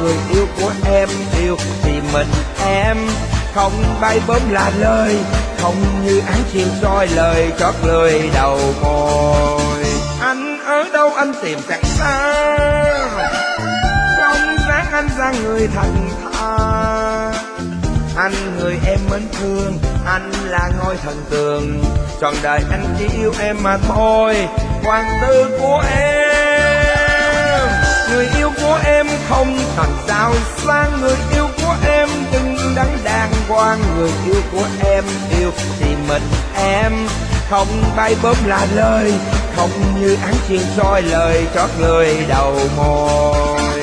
người yêu của em yêu thì mình em không bay bướm là lời, không như ánh chiều soi lời chót lưỡi đầu môi. Anh ở đâu anh tìm chẳng xa, trong sáng anh ra người thành tha. Anh người em mến thương, anh là ngôi thần tường, trọn đời anh chỉ yêu em mà thôi, hoàng tử của em. Người yêu của em không thành sao sang, người yêu của em đừng đắn đàng hoàng. Người yêu của em yêu thì mình em không bay bướm là lời, không như ánh chiều soi lời chót lưỡi đầu môi.